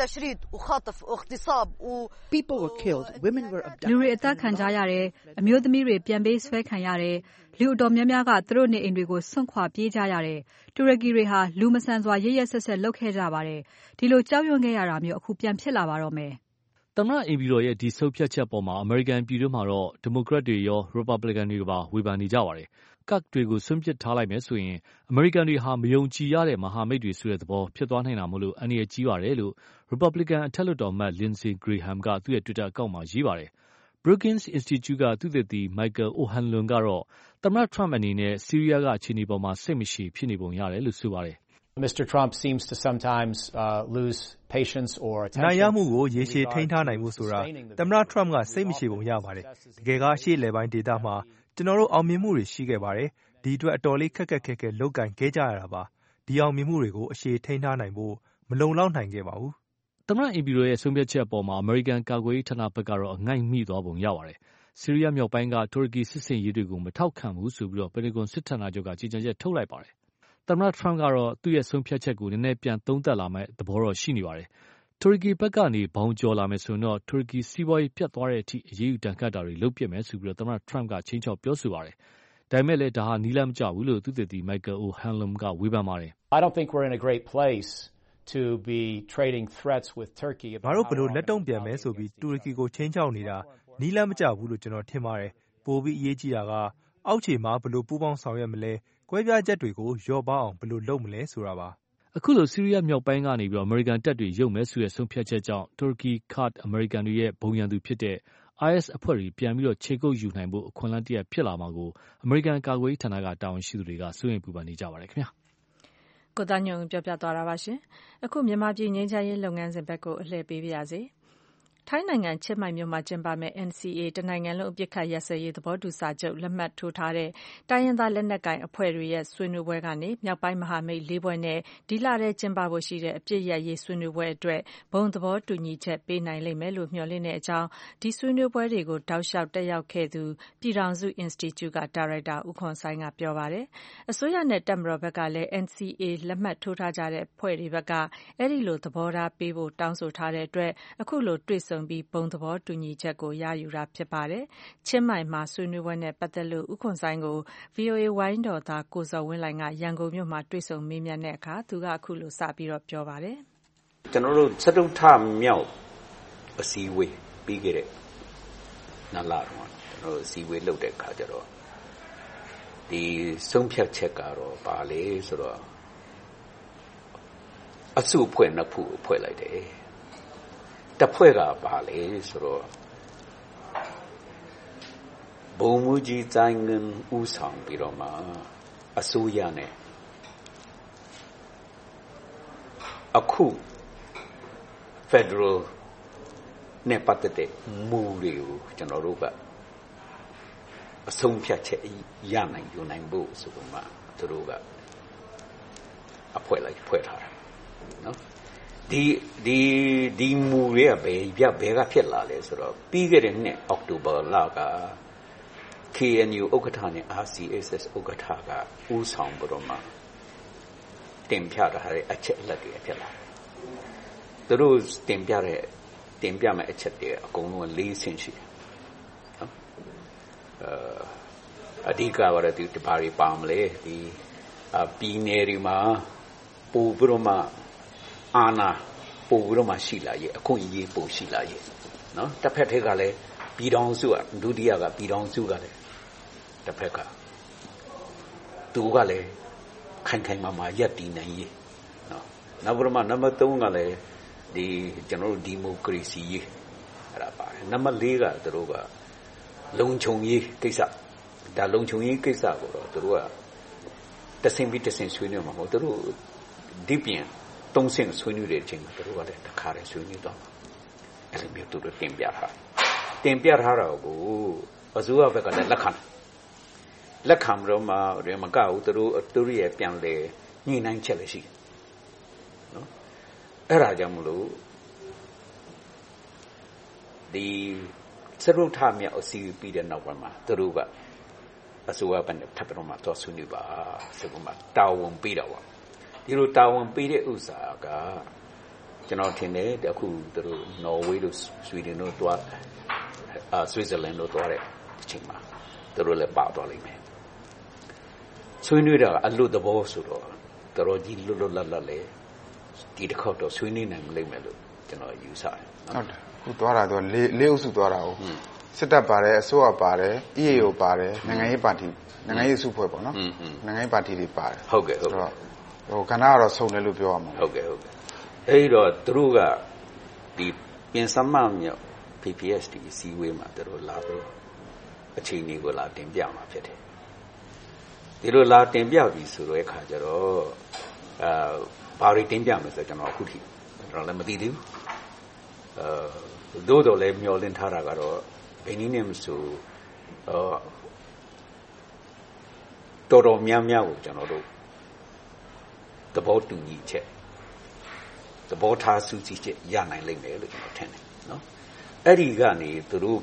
[SPEAKER 11] People were killed, women were abducted.
[SPEAKER 12] လူတွေအသက်ခံကြရတယ်။အမျိုးသမီးတွေပြန်ပေးဆွဲခံရတယ်။လူအတော်များများကသူတို့နေအိမ်တွေကိုစွန့်ခွာပြေးကြရတယ်။တူရကီတွေဟာလူမဆန်စွာရက်ရက်ဆက်ဆက်လုပ်ခဲ့ကြပါတယ်။ဒီလိုကြောက်ရွံ့ခဲ့ရတာမျိုးအခုပြန်ဖြစ်လာပါတော့မယ်။
[SPEAKER 7] သမ္မတအိမ်ဖြူတော်ရဲ့ဒီဆုံးဖြတ်ချက်ပေါ်မှာအမေရိကန်ပြည်တွင်းမှာတော့ဒီမိုကရက်တွေရောရီပတ်ဘလစ်ကန်တွေကပါဝေဖန်နေကြပါတယ်။ကတ်တွေကိုဆွန့်ပစ်ထားလိုက်မယ်ဆိုရင်အမေရိကန်တွေဟာမယုံကြည်ရတဲ့မဟာမိတ်တွေဆိုတဲ့သဘောဖြစ်သွားနိုင်တာမို့လို့အန္တရာယ်ကြီးပါတယ်လို့ရီပတ်ဘလစ်ကန်အထက်လွှတ်တော်အမတ် Lindsey Graham ကသူ့ရဲ့ Twitter အကောင့်မှာရေးပါတယ်။ Brookings Institute ကသုတေသီ Michael O'Hanlon ကတော့သမ္မတ Trump အနေနဲ့ဆီးရီးယားကအခြေအနေပေါ်မှာစိတ်မရှည်ဖြစ်နေပုံရတယ်လို့ဆိုပါတယ်
[SPEAKER 13] ။ Mister Trump seems to sometimes uh, lose patience or attention.
[SPEAKER 14] နိုင်ရမှုကိုရေရှည်ထိန်းထားနိုင်မှုဆိုတာသမ္မတ Trump ကစိတ်မရှိပုံရပါတယ်။တကယ်ကရှေ့လယ်ပိုင်းဒေသမှာကျွန်တော်တို့အောင်မြင်မှုတွေရှိခဲ့ပါတယ်။ဒီအတွက်အတော်လေးခက်ခက်ခဲခဲလုပ်ကင်ခဲ့ကြရတာပါ။ဒီအောင်မြင်မှုတွေကိုအရှည်ထိန်းထားနိုင်ဖို့မလုံလောက်နိုင်ခဲ့ပါဘူး
[SPEAKER 7] ။သမ္မတအိမ်ဖြူတော်ရဲ့ဆုံးဖြတ်ချက်အပေါ်မှာအမေရိကန်ကာကွယ်ရေးဌာနဘက်ကတော့အငိုက်မိသွားပုံရပါတယ်။ဆီးရီးယားမြောက်ပိုင်းကတူရကီစစ်စင်ရေးတွေကိုမထောက်ခံဘူးဆိုပြီးတော့ပင်တဂွန်စစ်ဌာနချုပ်ကကြေညာချက်ထုတ်လိုက်ပါတယ်။သမ္မတ Trump ကတော့သူ့ရဲ့ဆုံးဖြတ်ချက်ကိုနည်းနည်းပြန်သုံးသပ်လာမယ့်သဘောတော့ရှိနေပါတယ်။တူရကီဘက်ကနေဘောင်ကျော်လာမယ်ဆိုရင်တော့တူရကီစီးပွားရေးပြတ်သွားတဲ့အထိအရေးယူတန်ခတ်တာတွေလုပ်ပြမယ်ဆိုပြီးတော့သမ္မတ Trump ကချိန်ချောက်ပြောဆိုပါတယ်။ဒါပေမဲ့လည်းဒါဟာနီးလမ်းမကျဘူးလို့သုတေသီ Michael O'Hanlon ကဝေဖန်ပါတယ်
[SPEAKER 13] ။ I don't think we're in a great place to be trading threats with Turkey.
[SPEAKER 14] ငါတို့ဘယ်လိုလက်တုံ့ပြန်မယ်ဆိုပြီးတူရကီကိုချိန်ချောက်နေတာနီးလမ်းမကျဘူးလို့ကျွန်တော်ထင်ပါတယ်။ပိုပြီးအရေးကြီးတာကအောက်ခြေမှာဘယ်လိုပူးပေါင်းဆောင်ရွက်မလဲကွဲပြားချက်တွေကိုလျော့ပါအောင်ဘယ်လိုလုပ်မလဲဆိုတာပါ
[SPEAKER 7] အခုလိုဆီးရီးယားမြောက်ပိုင်းကနေပြီးအမေရိကန်တပ်တွေရုပ်မဲဆိုတဲ့ဆုံးဖြတ်ချက်ကြောင့်တူရကီကာ့ဒ်အမေရိကန်တွေရဲ့ဘုံရန်သူဖြစ်တဲ့ အိုင်အက်စ် အဖွဲ့တွေပြန်ပြီးခြေကုပ်ယူနိုင်ဖို့အခွင့်အလမ်းတရပ်ဖြစ်လာမှာကိုအမေရိကန်ကာကွယ်ရေးဌာနကတာဝန်ရှိသူတွေကစိုးရိမ်ပူပန်နေကြပါတယ်ခင်ဗျာ
[SPEAKER 1] ကိုသားညွန့်ပြောပြသွားတာပါရှင်အခုမြန်မာပြည်ငြိမ်းချမ်းရေးလုပ်ငန်းစဉ်ဘက်ကိုအလှည့်ပေးပါရစေထိုင်းနိုင်ငံချင်းမိုင်မြို့မှာကျင်းပမဲ့ N C A တနိုင်ငံလုံးအပစ်ခတ်ရပ်စဲရေးသဘောတူစာချုပ်လက်မှတ်ထိုးထားတဲ့တိုင်းရင်းသားလက်နက်ကိုင်အဖွဲ့တွေရဲ့ဆွေးနွေးပွဲကနေမြောက်ပိုင်းမဟာမိတ်လေးဖွဲ့နဲ့ဒီလထဲကျင်းပဖို့ရှိတဲ့အပစ်ရပ်ရေးဆွေးနွေးပွဲအတွက်ဘုံသဘောတူညီချက်ပေးနိုင်လိမ့်မယ်လို့မျှော်လင့်တဲ့အကြောင်းဒီဆွေးနွေးပွဲတွေကိုတောက်လျှောက်တက်ရောက်ခဲ့သူပြည်ထောင်စု Institute ကဒါရိုက်တာဦးခွန်ဆိုင်းကပြောပါတယ်အစိုးရနဲ့တပ်မတော်ဘက်ကလည်း N C A လက်မှတ်ထိုးထားကြတဲ့အဖွဲ့တွေဘက်ကအဲဒီလိုသဘောထားပေးဖို့တောင်းဆိုထားတဲ့အတွက်အခုလိုတွေ့ဆုံပြီးဘုံသဘောတူညီချက်ကိုရယူတာဖြစ်ပါတယ်။ချင်းမိုင်မှာဆွေးနွေးပွဲနဲ့ပတ်သက်လို့ဦးခွန်ဆိုင်ကို ဗီအိုအေ ဝိုင်းတော်သားကိုဇော်ဝင်းလှိုင်ကရန်ကုန်မြို့မှာတွေ့ဆုံမေးမြန်းတဲ့အခါသူကအခုလိုစပြီးတော့ပြောပါတယ်
[SPEAKER 3] ။ကျွန်တော်တို့စတုထမြောက်အစည်းအဝေးပြီးခဲ့တဲ့နှစ်လတော့ကျွန်တော်တို့အစည်းအဝေးလုပ်တဲ့အခါကျတော့ဒီဆုံးဖြတ်ချက်ကတော့ပါလေဆိုတော့အစုအဖွဲ့နှစ်ခုဖွဲ့လိုက်တယ်တဖွဲ့ကပါလေဆိုတော့ဘုံမူကြီးတိုင်းငင်ဦးဆောင်ပြီးတော့မှအစိုးရနဲ့အခု Federal နဲ့ပတ်သက်တဲ့မူတွေကိုကျွန်တော်တို့ကအဆုံးဖြတ်ချက်ရနိုင်ယူနိုင်ဖို့ဆိုတော့မှသူတို့ကအဖွဲလိုက်ဖွဲ့ထားတာနော်ဒီဒီဒီမူတွေကဘယ်ပြဘယ်ကဖြစ်လာလဲဆိုတော့ပြီးခဲ့တဲ့နှစ်အောက်တိုဘာလက K N U ဥက္ကဋ္ဌနဲ့ R C S S ဥက္ကဋ္ဌကဦးဆောင်ပြီးတော့မှတင်ပြထားတဲ့အချက်အလက်တွေဖြစ်လာသူတို့တင်ပြတဲ့တင်ပြမဲ့အချက်တွေအကုန်လုံးလေးဆင့်ရှိတယ်နော်အဓိကကတော့ဒီတပါးတွေပါမလဲဒီပြည်နယ်တွေမှာပို့ပြီးတော့မှအာနာပို့ပြီးတော့မှရှိလာရဲ့အခွင့်အရေးပို့ရှိလာရဲ့နော်တစ်ဖက်ထက်ကလည်းပြည်တော်စုကဒုတိယကပြည်တော်စုကလည်းတစ်ဖက်ကသူကလည်းခိုင်ခိုင်မာမာရပ်တည်နိုင်ရဲ့နော်နောက်ပြီးတော့မှနံပါတ်သုံးကလည်းဒီကျွန်တော်တို့ဒီမိုကရေစီရေးအဲ့ဒါပါတယ်နံပါတ်လေးကသူတို့ကလုံခြုံရေးကိစ္စဒါလုံခြုံရေးကိစ္စကိုတော့သူတို့ကတဆင်ပြီးတဆင်ဆွေးနွေးမှာမဟုတ်သူတို့ဒီပြင်သုံးဆင့်ဆွေးနွေးတဲ့အချိန်မှာသူတို့ကလည်းတစ်ခါတည်းဆွေးနွေးတော့အဲ့လိုမျိုးသူတို့တင်ပြထားတင်ပြထားတော့ကိုအစိုးရဘက်ကလည်းလက်ခံလက်ခံတော့မှရမကဘူးသူတို့သူတို့ရဲ့ပြန်လေညှိနှိုင်းချက်လည်းရှိတယ်နော်အဲ့ဒါကြောင့်မလို့ဒီစရုပ်ထမြောက်အစီအပြီးတဲ့နောက်ပိုင်းမှာသူတို့ကအစိုးရဘက်နဲ့ထပ်ပြီးတော့မှတော့ဆွေးနွေးပါဆိုတော့မှတာဝန်ပေးတော့ပါဒီလိုတာဝန်ပေးတဲ့ဥစ္စာကကျွန်တော်ထင်တယ်အခုသူတို့နော်ဝေးတို့ဆွီဒင်တို့တွားအာဆွစ်ဇာလန်တို့တွားတဲ့အချိန်မှာသူတို့လည်းပါတော့လိမ့်မယ်ဆွေးနွေးတာအလွတ်သဘောဆိုတော့တော်ကြီးလွတ်လွတ်လပ်လပ်လေဒီတစ်ခေါက်တော့ဆွေးနွေးနိုင်မလိမ့်မယ်လို့ကျွန်တော်ယူဆတယ်
[SPEAKER 15] ဟုတ်တယ်ခုတွားတာတော့လေးလေးအုပ်စုတွားတာဟုတ်စစ်တပ်ပါတယ်အစိုးရပါတယ် E A O ပါတယ်နိုင်ငံရေးပါတီနိုင်ငံရေးစုဖွဲ့ပေါ့နော်နိုင်ငံရေးပါတီတွေပါတယ်
[SPEAKER 3] ဟုတ်ကဲ့ဟုတ်ကဲ့
[SPEAKER 15] ဟိုကဏ္ဍကတော့စုံတယ်လို့ပြောရမှာ
[SPEAKER 3] ဟုတ်ကဲ့ဟုတ်ကဲ့အဲ့တော့သူတို့ကဒီပြင်စမမြောက် P P S D စီဝေးမှာသူတို့လာပြီးအချိန်ကြီးကိုလာတင်ပြမှာဖြစ်တယ်ဒီလိုလာတင်ပြပြီဆိုတော့အခါကျတော့အာဘာတွေတင်ပြမလဲဆိုကျွန်တော်အခုထိကျွန်တော်လည်းမသိသေးဘူးအဲတို့တော့လည်းမျောလင်းထားတာကတော့ဘယ်နည်းနဲ့မဆိုအာတော်တော်များများကိုကျွန်တော်တို့သဘောတူညီချက်သဘောထားစုစည်းချက်ရနိုင်လိမ့်မယ်လို့ကျွန်တော်ထင်တယ်နော်အဲ့ဒီကနေသူတို့က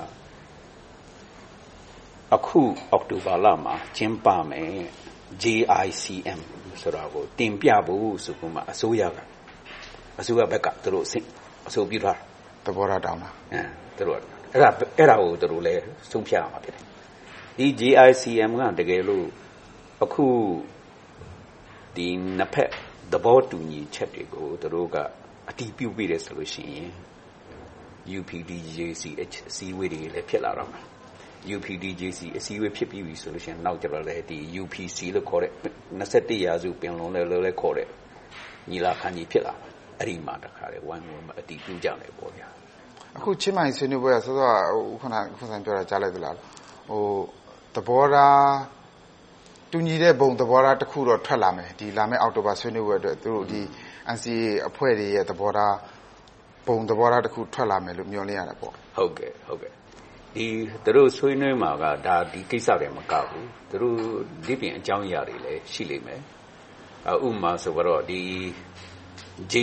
[SPEAKER 3] အခုအောက်တိုဘာလမှာကျင်းပမယ် J I C M ဆိုတာကိုတင်ပြဖို့ဆိုမှအစိုးရကအစိုးရဘက်ကသူတို့အဆိုပြုထား
[SPEAKER 15] သဘောထားတောင်းတာ
[SPEAKER 3] အဲသူတို့အဲ့ဒါအဲ့ဒါကိုသူတို့လည်းဆုံးဖြတ်ရမှာဖြစ်တယ်ဒီ J I C M ကတကယ်လို့အခုဒီနှစ်ဖက်သဘောတူညီချက်တွေကိုသူတို့ကအတည်ပြုပြီးတယ်ဆိုလို့ရှိရင် U P D J C H အစည်းအဝေးတွေလည်းဖြစ်လာတော့မှာ U P D J C အစည်းအဝေးဖြစ်ပြီးပြီဆိုလို့ရှိရင်နောက်ကျတော့လည်းဒီ U P C လို့ခေါ်တဲ့နှစ်ဆယ့်တစ်ရာစုပင်လုံလည်းလည်းခေါ်တဲ့ညီလာခံကြီးဖြစ်လာအဲ့ဒီမှာတခါလေဝိုင်းဝန်းအတီးပြကြတယ်ပေါ့ဗျာ
[SPEAKER 15] အခုချင်းမိုင်ဆွေးနွေးပွဲဆိုတော့ခုနခုဆန်ပြောတာကြားလိုက်သလားဟိုသဘောထားတူညီတဲ့ဘုံသဘောထားတစ်ခုတော့ထွက်လာမယ်ဒီလာမယ့်အောက်တိုဘာဆွေးနွေးပွဲအတွက်သူတို့ဒီ N C A အဖွဲ့တွေရဲ့သဘောထားဘုံသဘောထားတစ်ခုထွက်လာမယ်လို့မျှော်လင့်ရတယ်ပေါ့
[SPEAKER 3] ဟုတ်ကဲ့ဟုတ်ကဲ့ဒီသူတို့ဆွေးနွေးမှာကဒါဒီကိစ္စတွေမကဘူးသူတို့ဒီပြင်အကြောင်းအရာတွေလည်းရှိလိမ့်မယ်ဥပမာဆိုတော့ဒီ J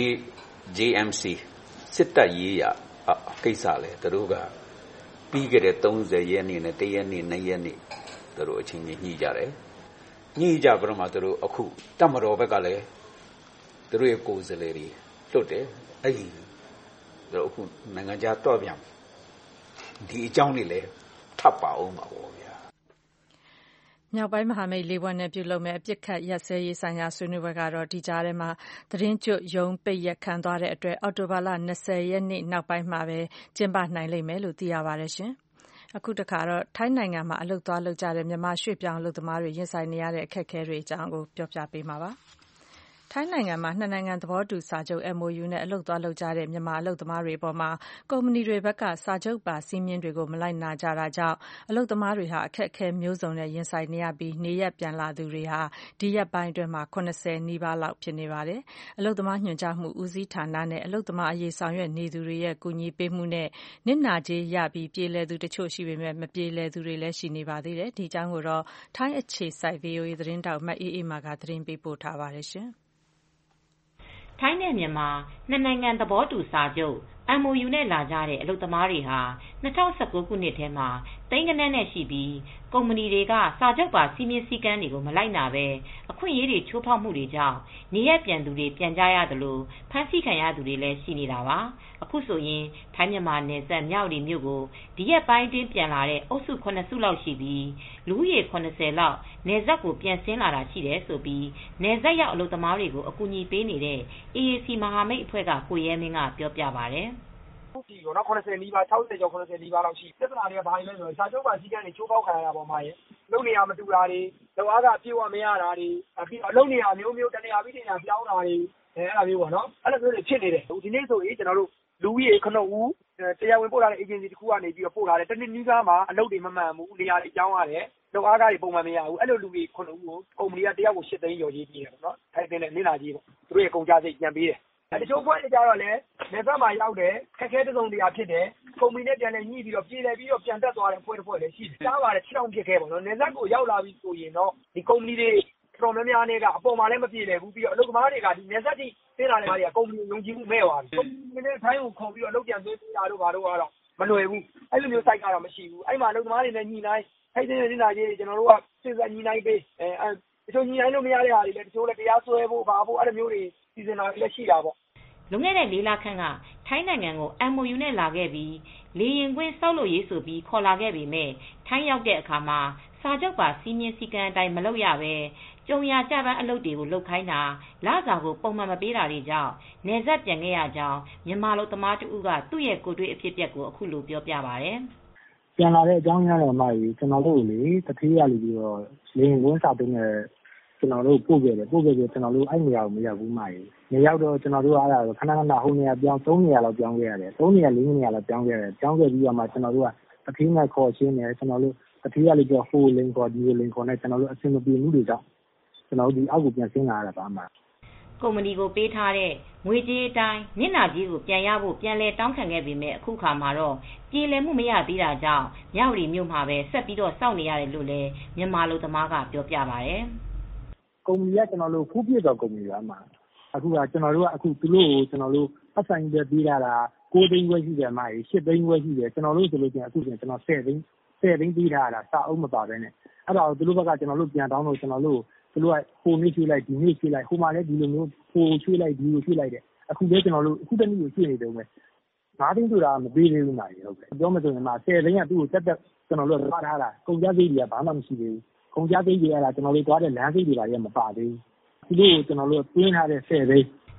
[SPEAKER 3] JMC စစ်တပ်ရေးရကိစ္စလည်းသူတို့ကပြီးခဲ့တဲ့thirtyရက်နေ့နဲ့oneရက်နေ့twoရက်နေ့သူတို့အချင်းချင်းညှိကြတယ်ညှိကြပြတော့မှသူတို့အခုတပ်မတော်ဘက်ကလည်းသူတို့ရဲ့ကိုယ်စားလှယ်တွေလွတ်တယ်အဲ့ဒီသူတို့အခုနိုင်ငံခြားတော့ပြန်ဒီအကြောင်းတွေလည်းထပ်ပါအောင်ပါပေါ့ဗျာ
[SPEAKER 1] မြောက်ပိုင်းမဟာမိတ်လေးဘွဲ့နဲ့ပြုလုပ်မဲ့အပြစ်ခတ်ရက်စဲရေးဆိုင်ရာဆွေးနွေးပွဲကတော့ဒီကြားထဲမှာသတင်းကျွတ်ရုံးပိတ်ရက်ခံသွားတဲ့အတွက်အောက်တိုဘာလtwentyရက်နေ့နောက်ပိုင်းမှာပဲကျင်းပနိုင်လိမ့်မယ်လို့သိရပါတယ်ရှင်အခုတခါတော့ထိုင်းနိုင်ငံမှာအလုပ်သွားလုပ်ကြတဲ့မြန်မာရွှေ့ပြောင်းအလုပ်သမားတွေရင်ဆိုင်နေရတဲ့အခက်အခဲတွေအကြောင်းကိုပြောပြပေးမှာပါထိုင်းနိုင်ငံမှာနှစ်နိုင်ငံသဘောတူစာချုပ် M O U နဲ့အလုပ်သွားလုပ်ကြတဲ့မြန်မာအလုပ်သမားတွေပေါ်မှာကုမ္ပဏီတွေဘက်ကစာချုပ်ပါစည်းမျဉ်းတွေကိုမလိုက်နာကြတာကြောင့်အလုပ်သမားတွေဟာအခက်အခဲမျိုးစုံနဲ့ရင်ဆိုင်နေရပြီးနေရက်ပြန်လာသူတွေဟာဒီရက်ပိုင်းအတွင်းမှာeightyနီးပါးလောက်ဖြစ်နေပါတယ်။အလုပ်သမားညွှန်ကြားမှုဦးစီးဌာနနဲ့အလုပ်သမားအရေးဆောင်ရွက်နေသူတွေရဲ့ကူညီပေးမှုနဲ့နစ်နာကြေးရပြီးပြေလည်သူတချို့ရှိပေမဲ့မပြေလည်သူတွေလည်းရှိနေပါသေးတယ်။ဒီအကြောင်းကိုတော့ထိုင်းအခြေစိုက် V O A သတင်းတောက်မအေးအေးမာကသတင်းပေးပို့ထားပါတယ်ရှင်။
[SPEAKER 16] ထိုင်းနဲ့မြန်မာနှစ်နိုင်ငံသဘောတူစာချုပ် M O U နဲ့လာကြတဲ့အလုပ်သမားတွေဟာtwo thousand nineteenခုနှစ်ထဲမှာသိန်းဂဏန်းနဲ့ရှိပြီးကုမ္ပဏီတွေကစာချုပ်ပါစည်းမျဉ်းစည်းကမ်းတွေကိုမလိုက်နာပဲအခွင့်အရေးတွေချိုးဖောက်မှုတွေကြောင့်နေရပြန်သူတွေပြန်ကြရသလိုဖမ်းဆီးခံရသူတွေလည်းရှိနေတာပါအခုဆိုရင်ထိုင်းမြန်မာနယ်စပ်မြောက်ရီမြို့ကိုဒီရက်ပိုင်းတွင်းပြန်လာတဲ့အုပ်စုeightစုလောက်ရှိပြီးလူဦးရေeightyလောက်နယ်စပ်ကိုပြန်ဆင်းလာတာရှိတယ်ဆိုပြီးနယ်စပ်ရောက်အလုပ်သမားတွေကိုအကူအညီပေးနေတဲ့ A A C မဟာမိတ်အဖွဲ့ကကိုရဲမင်းကပြောပြပါတယ်
[SPEAKER 17] ဟုတ်ပြီတော့eightyနီးပါးsixtyကျော်eightyနီးပါးလောက်ရှိပြဿနာတွေကဘာလဲဆိုတော့စာချုပ်ပါစည်းကမ်းတွေချိုးဖောက်ခံရတာပေါ့မှာရေလုံနေရမတူတာတွေလောက်အားကပြေဝမရတာတွေပြီးတော့လုံနေရမျိုးမျိုးတနေရာပြီးတနေရာပြောင်းတာတွေအဲအဲ့လိုမျိုးပေါ့နော်အဲ့လိုမျိုးတွေဖြစ်နေတယ်ဒီနေ့ဆိုရင်ကျွန်တော်တို့လူကြီး9ဦးတရားဝင်ပို့လာတဲ့ agency တစ်ခုကနေပြီးတော့ပို့လာတယ်တနည်းနည်းကားမှာအလုပ်တွေမမှန်ဘူးနေရာတွေကြောင်းရတယ်လောက်အားကတွေပုံမှန်မရဘူးအဲ့လိုလူကြီး9ဦးကိုကုမ္ပဏီကတယောက်ကိုeightသိန်းကျော်ကြီးပေးတယ်ပေါ့နော်ထိုက်တဲ့နင်းလာကြီးပေါ့သူတို့ရဲ့ကုန်ကြစိတ်ပြန်ပေးတယ်တချို့ဖွဲ့ကြတော့လည်းနေသက်မှာရောက်တယ်ခက်ခဲတုံတရားဖြစ်တယ်ကုမ္ပဏီနဲ့ပြန်လဲညှိပြီးတော့ပြည်လဲပြီးတော့ပြန်တက်သွားတဲ့ဖွဲ့တစ်ဖွဲ့လည်းရှိတယ်ကြားပါတယ်ခြေထောက်ဖြစ်ခဲ့ပေါ့နော်နေသက်ကိုရောက်လာပြီးဆိုရင်တော့ဒီကုမ္ပဏီတွေတော်များများနဲ့ကအပေါ်မှာလည်းမပြေလည်ဘူးပြီးတော့အလုပ်သမားတွေကဒီနေသက်တိသိလာတဲ့မားတွေကကုမ္ပဏီယုံကြည်မှုမဲ့သွားပြီကုမ္ပဏီနဲ့ထိုင်းကိုခေါ်ပြီးတော့အလုပ်ပြန်သွင်းပေးတာတို့ဘာတို့ကတော့မလွယ်ဘူးအဲ့လိုမျိုးစိုက်ကတော့မရှိဘူးအဲ့မှာအလုပ်သမားတွေနဲ့ညှိနှိုင်းထိုက်တဲ့နေနာကြီးတွေကျွန်တော်တို့ကစစ်စက်ညှိနှိုင်းပေးအဲတချို့ညှိနှိုင်းလို့မရတဲ့ဟာတွေလည်းတချို့လည်းတရားစွဲဖို့ဘာဖို့အဲ့လိုမျိုးတွေစီစဉ်တာလည်းရှိတာပေါ့
[SPEAKER 16] လွန်ခဲ့တဲ့လေးလခန့်ကထိုင်းနိုင်ငံကို M O U နဲ့လာခဲ့ပြီးလေရင်ကွင်းစောက်လို့ရေးဆိုပြီးခေါ်လာခဲ့ပေမဲ့ထိုင်းရောက်တဲ့အခါမှာစာချုပ်ပါစီးမြင့်စည်းကမ်းအတိုင်းမလုပ်ရပဲကြုံရကြပန်းအလုပ်တွေကိုလုပ်ခိုင်းတာလစာကိုပုံမှန်မပေးတာတွေကြောင့်နေဆက်ပြန်ခဲ့ရကြောင်းမြန်မာလူသမားတဦးကသူ့ရဲ့ကိုယ်တွေ့အဖြစ်အပျက်ကိုအခုလိုပြောပြပါတယ်
[SPEAKER 18] ပြန်လာတဲ့အကြောင်းရင်းတော့မှကျွန်တော်တို့လေတတိယလူပြီးတော့လေရင်ကွင်းစာတုံးနဲ့ကျွန်တော်တို့ပို့ခဲ့တယ်ပို့ခဲ့ပြီးကျွန်တော်တို့အဲ့နေရာကိုမရောက်ဘူးမှရေနေရောက်တော့ကျွန်တော်တို့အားရခဏခဏဟိုနေရာပြောင်းthreeနေရာလောက်ပြောင်းခဲ့ရတယ်threeနေရာfourနေရာလောက်ပြောင်းခဲ့ရတယ်ပြောင်းခဲ့ပြီးတော့မှကျွန်တော်တို့ကတတိယနဲ့ခေါ်ရှင်းတယ်ကျွန်တော်တို့တတိယလေးပြောဟိုလင်ခေါ်ဒီလင်ခေါ်နဲ့ကျွန်တော်တို့အဆင်မပြေမှုတွေကြောင့်ကျွန်တော်တို့ဒီအောက်ကိုပြန်ဆင်းလာရတာပါမှ
[SPEAKER 16] ကုမ္ပဏီကိုပေးထားတဲ့ငွေကြေးအတိုင်းနစ်နာကြီးကိုပြန်ရဖို့ပြန်လဲတောင်းခံခဲ့ပေမဲ့အခုခါမှာတော့ပြေလည်မှုမရသေးတာကြောင့်မြောက်ရီမြို့မှာပဲဆက်ပြီးတော့စောင့်နေရတယ်လို့လည်းမြန်မာလူသမားကပြောပြပါတယ်
[SPEAKER 18] ကုမ္ပဏီကကျွန်တော်တို့ဖူးပြတော့ကုမ္ပဏီပါမှာအခုကကျွန်တော်တို့ကအခုသူတို့ကိုကျွန်တော်တို့အဆိုင်ပဲပေးလာတာnineသိန်းခွဲရှိတယ်မှာeightသိန်းခွဲရှိတယ်ကျွန်တော်တို့ဆိုလို့ချင်းအခုချင်းကျွန်တော်tenသိန်းtenသိန်းပေးထားတာစာအုပ်မပါဘဲနဲ့အဲ့ဒါကိုသူတို့ဘက်ကကျွန်တော်တို့ပြန်တောင်းလို့ကျွန်တော်တို့သူတို့ကဟိုနေ့ရွှေ့လိုက်ဒီနေ့ရွှေ့လိုက်ဟိုမှာလည်းဒီလိုမျိုးဟိုရွှေ့လိုက်ဒီလိုရွှေ့လိုက်တယ်အခုလည်းကျွန်တော်တို့အခုတနည်းကိုရွှေ့နေတယ်ပဲnineသိန်းဆိုတာမပေးသေးဘူးမှာဟုတ်ကဲ့ပြောမဆိုရင်မှာtenသိန်းကသူ့ကိုတက်တက်ကျွန်တော်တို့သွားထားတာကုန်ကြစိတ်တွေကဘာမှမရှိသေးဘူးကုန်ကြစိတ်တွေအဲ့ဒါကျွန်တော်တို့သွားတဲ့လမ်းစိတ်တွေပါရမပါသေးဘူးသူတို့ကျွန်တော်တို့တွင်းထားတဲ့tenသိန်း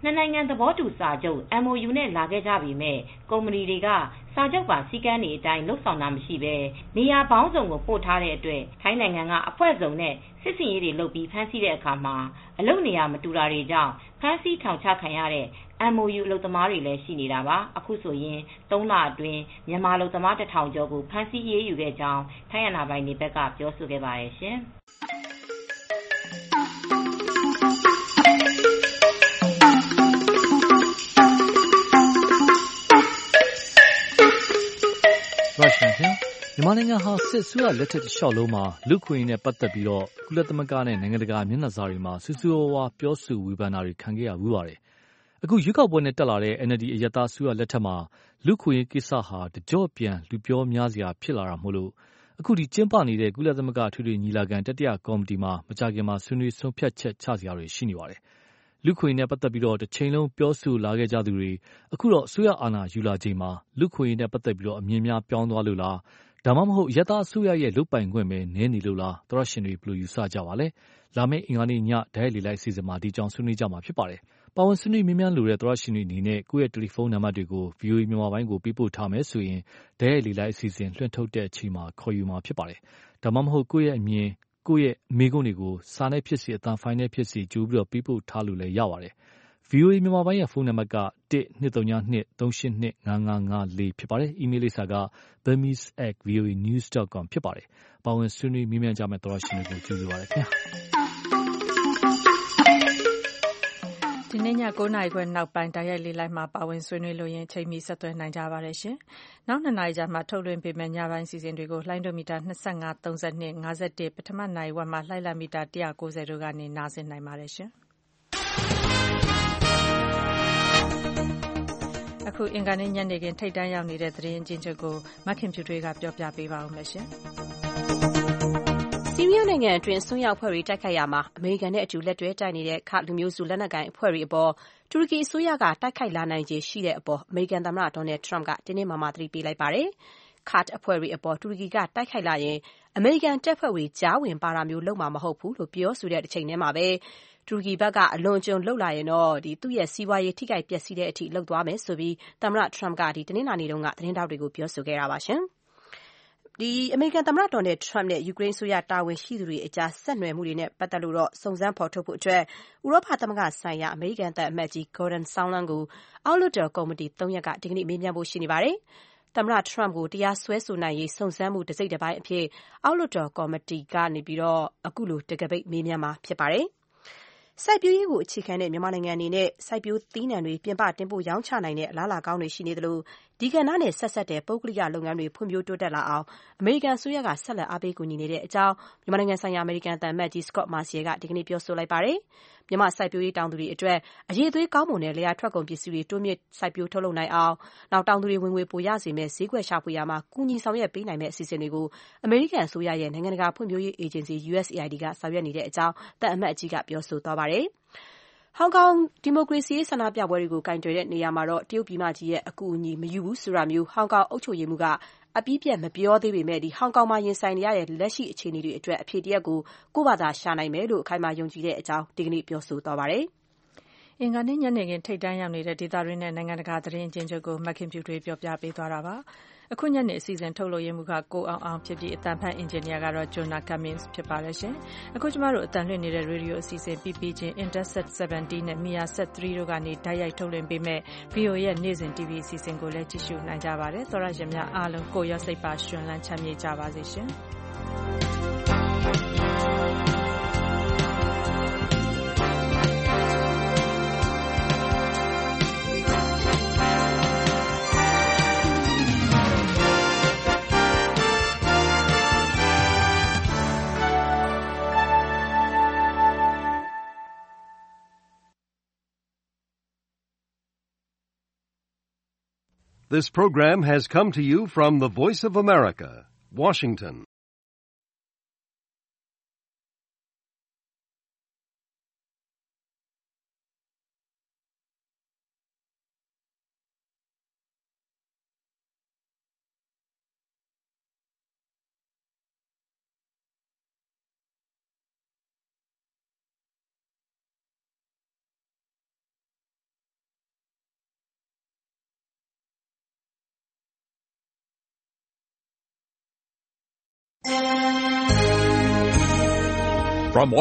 [SPEAKER 16] နှစ်နိုင်ငံသဘောတူစာချုပ် M O U နဲ့လာခဲ့ကြပေမဲ့ကုမ္ပဏီတွေကစာချုပ်ပါစည်းကမ်းတွေအတိုင်းလုပ်ဆောင်တာမရှိဘဲနေရာပေါင်းစုံကိုပို့ထားတဲ့အတွက်ထိုင်းနိုင်ငံကအဖွဲ့စုံနဲ့စစ်စင်ရေးတွေလုပ်ပြီးဖမ်းဆီးတဲ့အခါမှာအလုပ်နေရာမတူတာတွေကြောင့်ဖမ်းဆီးထောင်ချခံရတဲ့ M O U အလုပ်သမားတွေလည်းရှိနေတာပါအခုဆိုရင်သုံးလအတွင်းမြန်မာအလုပ်သမားတစ်ထောင်ကျော်ကိုဖမ်းဆီးရေးယူခဲ့ကြောင်းထိုင်းအာဏာပိုင်တွေဘက်ကပြောဆိုခဲ့ပါတယ်ရှင်
[SPEAKER 7] ရုရှားမြန်မာနိုင်ငံဟာစစ်အစိုးရလက်ထက်တစ်လျှောက်လုံးမှာလူခွင့်နဲ့ပတ်သက်ပြီးတော့ကုလသမဂ္ဂနဲ့နိုင်ငံတကာမျက်နှာစာတွေမှာဆူဆူဝါးဝါပြောဆိုဝေဖန်တာတွေခံခဲ့ရဘူးပါတယ်။အခုရွေးကောက်ပွဲနဲ့တက်လာတဲ့ N L D အရပ်သားအစိုးရလက်ထက်မှာလူခွင့်ကိစ္စဟာတကြော့ပြန်လူပြောများစရာဖြစ်လာတာမို့လို့အခုဒီကျင်းပနေတဲ့ကုလသမဂ္ဂထွေထွေညီလာခံတတိယကော်မတီမှာမကြခင်မှာဆွေးနွေးဆုံးဖြတ်ချက်ချစရာတွေရှိနေပါတယ်။လူခွင့်နဲ့ပတ်သက်ပြီးတော့တစ်ချိန်လုံးပြောဆိုလာခဲ့ကြသူတွေအခုတော့အစိုးရအာဏာယူလာချိန်မှာလူခွင့်နဲ့ပတ်သက်ပြီးတော့အမြင်များပြောင်းသွားလို့လားဒါမှမဟုတ်ရတအစိုးရရဲ့လုတ်ပိုင်ခွင့်ပဲနည်းနေလို့လားသောရရှင်တွေဘယ်လိုယူဆကြပါလဲလာမယ့်အင်္ဂါနေ့ညဒိုင်လေလိုက်အစီအစဉ်မှာဒီကြောင်ဆွေးနွေးကြမှာဖြစ်ပါတယ်ပါဝင်ဆွေးနွေးမြင်းမြန်းလိုတဲ့သောရရှင်တွေအနေနဲ့ကိုယ့်ရဲ့တယ်လီဖုန်းနံပါတ်တွေကို ဗီအိုအေ မြန်မာပိုင်းကိုပေးပို့ထားမယ်ဆိုရင်ဒိုင်လေလိုက်အစီအစဉ်လွှင့်ထုတ်တဲ့အချိန်မှာခေါ်ယူမှာဖြစ်ပါတယ်ဒါမှမဟုတ်ကိုယ့်ရဲ့အမြင်ကိုယ့်ရဲ့အမေးခွန်းတွေကိုစာနဲ့ဖြစ်စီအတန်ဖိုင်နဲ့ဖြစ်စီကြိုးပြီးတော့ပေးပို့ထားလို့လည်းရပါတယ်ဗီအိုအေမြန်မာပိုင်းရဲ့ဖုန်းနံပါတ်ကတစ်နှစ်သုံးနှစ် သုံးရှစ်နှစ် ငါးငါးငါးလေးဖြစ်ပါတယ်။အီးမေးလ်လိပ်စာက burmese at v o a news dot com ဖြစ်ပါတယ်။ပါဝင်ဆွေးနွေးမြင်းမြန်းကြမယ့်သောရရှင်တွေကိုကျေးဇူးပါတယ်ခင်ဗျာ။
[SPEAKER 1] ဒီနေ့ညကိုးနာရီခွဲနောက်ပိုင်းတိုက်ရိုက်လေးလိုက်မှာပါဝင်ဆွေးနွေးလို့ရင်ချိန်မီဆက်သွယ်နိုင်ကြပါတယ်ရှင်။နောက်နှစ်နာရီကြာမှထုတ်လွှင့်ပေးမယ့်ညပိုင်းစီစဉ်တွေကိုလှိုင်းဒိုမီတာနှစ်၅ သုံး၂ ၅၁ပထမနာရီဝက်မှာလှိုင်းလမီတာ၁၉၀တို့ကနေနားဆင်နိုင်ပါတယ်ရှင်။အခုအင်္ဂါနေ့ညနေခင်းထိပ်တန်းရောက်နေတဲ့သတင်းအကျဉ်းချုပ်ကိုမခင်ဖြူထွေးကပြောပြပေးပါဦးမယ်ရှင်
[SPEAKER 2] ။ဆီးရီးယားနိုင်ငံအတွင်းအစွန်းရောက်အဖွဲ့တွေတိုက်ခိုက်ရာမှာအမေရိကန်နဲ့အတူလက်တွဲတိုက်နေတဲ့ကာ့ဒ်လူမျိုးစုလက်နက်ကိုင်အဖွဲ့တွေအပေါ်တူရကီအစိုးရကတိုက်ခိုက်လာနိုင်ခြေရှိတဲ့အပေါ်အမေရိကန်သမ္မတဒေါ်နယ်ထရမ့်ကတင်းတင်းမာမာသတိပေးလိုက်ပါတယ်။ကာ့ဒ်အဖွဲ့တွေအပေါ်တူရကီကတိုက်ခိုက်လာရင်အမေရိကန်တပ်ဖွဲ့တွေကြားဝင်ပါတာမျိုးလုပ်မှာမဟုတ်ဘူးလို့ပြောဆိုတဲ့တစ်ချိန်တည်းမှာပဲတူရကီဘက်ကအလွန်အကျွံလုပ်လာရင်တော့သူ့ရဲ့စီးပွားရေးထိခိုက်ပျက်စီးတဲ့အထိလုပ်သွားမယ်ဆိုပြီးသမ္မတထရမ့်ကတနင်္လာနေ့တုန်းကသတင်းထောက်တွေကိုပြောဆိုခဲ့တာပါ။အမေရိကန်သမ္မတဒေါ်နယ်ထရမ့်နဲ့ယူကရိန်းအစိုးရတာဝန်ရှိသူတွေအကြားဆက်နွယ်မှုတွေနဲ့ပတ်သက်လို့စုံစမ်းဖော်ထုတ်ဖို့အတွက်ဥရောပသမဂ္ဂဆိုင်ရာအမေရိကန်သံအမတ်ကြီး Gordon Sondland ကိုအောက်လွှတ်တော်ကော်မတီသုံးရပ်ကဒီကနေ့မေးမြန်းဖို့ရှိနေပါတယ်။သမ္မတထရမ့်ကိုတရားစွဲဆိုနိုင်ရေးစုံစမ်းမှုတစိတ်တပိုင်းအဖြစ်အောက်လွှတ်တော်ကော်မတီကနေအခုလိုတံခါးပိတ်မေးမြန်းမှာဖြစ်ပါတယ်။စိုက်ပျိုးရေးကိုအခြေခံတဲ့မြန်မာနိုင်ငံအနေနဲ့စိုက်ပျိုးသီးနှံတွေပြင်ပတင်ပို့ရောင်းချနိုင်တဲ့အလားအလာကောင်းတွေရှိနေသလိုဒီကဏ္ဍနဲ့ဆက်စပ်တဲ့ပုဂ္ဂလိကလုပ်ငန်းတွေဖွံ့ဖြိုးတိုးတက်လာအောင်အမေရိကန်အစိုးရကဆက်လက်အားပေးကူညီနေတဲ့အကြောင်းမြန်မာနိုင်ငံဆိုင်ရာအမေရိကန်သံအမတ်ကြီး Scott Marciel ကဒီကနေ့ပြောဆိုလိုက်ပါတယ်။မြန်မာစိုက်ပျိုးရေးတောင်သူတွေအတွက်အရည်အသွေးကောင်းမွန်တဲ့လယ်ယာထွက်ကုန်ပစ္စည်းတွေတိုးမြင့်စိုက်ပျိုးထုတ်လုပ်နိုင်အောင်နောက်တောင်သူတွေဝင်ငွေပိုရစေမယ့်ဈေးကွက်ရှာဖွေရာမှာကူညီဆောင်ရွက်ပေးနိုင်မယ့်အစီအစဉ်တွေကိုအမေရိကန်အစိုးရရဲ့နိုင်ငံတကာဖွံ့ဖြိုးရေးအေဂျင်စီ U S A I D ကဆောင်ရွက်နေတဲ့အကြောင်းသံအမတ်ကြီးကပြောဆိုသွားပါတယ်။ဟောင်ကောင်ဒီမိုကရေစီရေးဆန္ဒပြပွဲတွေကိုကိုင်တွယ်တဲ့နေရာမှာတော့တရုတ်ပြည်မကြီးရဲ့အကူအညီမယူဘူးဆိုတာမျိုးဟောင်ကောင်အုပ်ချုပ်ရေးမှူးကအပြီးပြတ်မပြောသေးပေမဲ့ဟောင်ကောင်မှာရင်ဆိုင်နေရတဲ့လက်ရှိအခြေအနေတွေအတွက်အဖြေတရပ်ကိုကိုယ့်ဘာသာရှာနိုင်မယ်လို့အခိုင်အမာယုံကြည်တဲ့အကြောင်းဒီကနေ့ပြောဆိုသွားပါတယ်
[SPEAKER 1] ။အင်္ဂါနေ့ညနေခင်းထိပ်တန်းရောက်နေတဲ့ဒေသတွင်းနဲ့နိုင်ငံတကာသတင်းအကျဉ်းချုပ်ကိုမခင်ဖြူထွေးပြောပြပေးသွားတာပါ။အခုညနေအစီအစဉ်ထုတ်လုပ်ရမှုကကိုအောင်အောင်ဖြစ်ပြီးအတန်ဖတ်အင်ဂျင်နီယာကတော့ Jonah Cummins ဖြစ်ပါတယ်ရှင်။အခုကျမတို့အတန်လွှင့်နေတဲ့ရေဒီယိုအစီအစဉ် P P ချင်း Interset seventy နဲ့ Mia Set three တို့ကနေဓာတ်ရိုက်ထုတ်လွှင့်ပေးမဲ့ V O A ရဲ့နေ့စဉ် T V အစီအစဉ်ကိုလည်းကြည့်ရှုနိုင်ကြပါတယ်။သောရရှင်များအားလုံးကိုရောစိတ်ပါရှင်လန်းချမ်းမြေ့ကြပါစေရှင်။
[SPEAKER 19] This program has come to you from the Voice of America, Washington. From